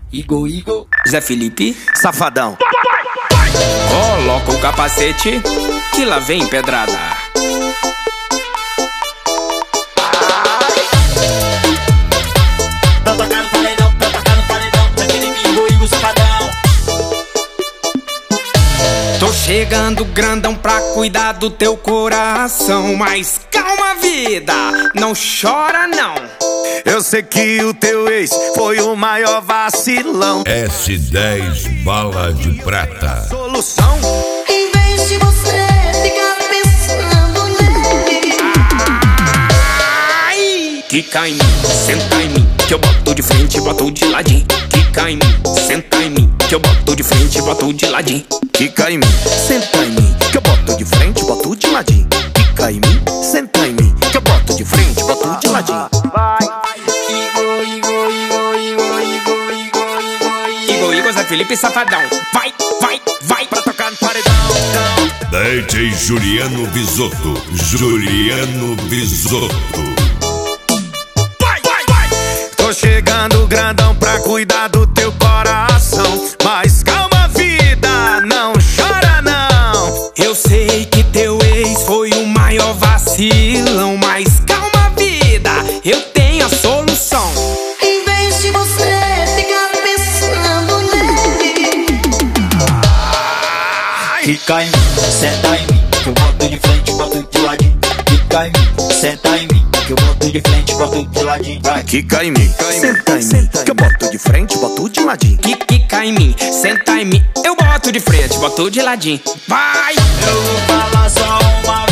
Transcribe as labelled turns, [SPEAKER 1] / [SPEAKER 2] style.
[SPEAKER 1] Igor, Zé Felipe,
[SPEAKER 2] Safadão.
[SPEAKER 1] coloca o capacete que lá vem pedrada.
[SPEAKER 3] Pra tocar no paredão, Zé Felipe, Igor, Safadão.
[SPEAKER 1] Tô chegando grandão pra cuidar do teu coração, mas calma vida, não chora não.
[SPEAKER 2] Eu sei que o teu ex foi o maior vacilão.
[SPEAKER 4] S10 Bala de Prata.
[SPEAKER 2] Solução.
[SPEAKER 5] Em vez de você ficar pensando nele,
[SPEAKER 1] Ai! Quica em mim, senta em mim, que eu boto de frente e boto de ladinho. Quica em mim, senta em mim, que eu boto de frente e boto de ladinho.
[SPEAKER 2] Quica em mim, senta em mim, que eu boto de frente, boto de ladinho. Quica em mim, senta em mim, que eu boto de frente, boto de ladinho.
[SPEAKER 1] Igor, Zé Felipe, Safadão. Vai,
[SPEAKER 2] Pra tocar no paredão.
[SPEAKER 4] DJ Juliano Bisotto. Juliano Bisotto.
[SPEAKER 2] Tô chegando grandão pra cuidar do teu coração, mas calma vida, não chora não.
[SPEAKER 1] eu sei que teu ex foi o maior vacilão, mas calma vida, eu tenho a solução.
[SPEAKER 5] em vez de você ficar pensando nele,
[SPEAKER 3] Fica em mim, senta em mim, que eu boto de frente, boto de ladinho. Fica em mim, senta em mim, que eu boto de frente, boto de ladinho. Vai.
[SPEAKER 2] Quica em mim, senta em mim, que eu boto de frente, boto de ladinho.
[SPEAKER 1] Quica em mim, senta em mim, eu boto de frente, boto de ladinho. Vai!
[SPEAKER 3] Eu vou falar só uma